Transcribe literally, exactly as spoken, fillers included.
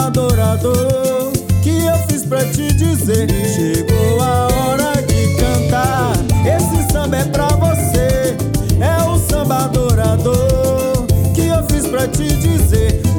adorador que eu fiz pra te dizer: chegou a hora de cantar. Esse samba é pra você, é o samba adorador que eu fiz pra te dizer.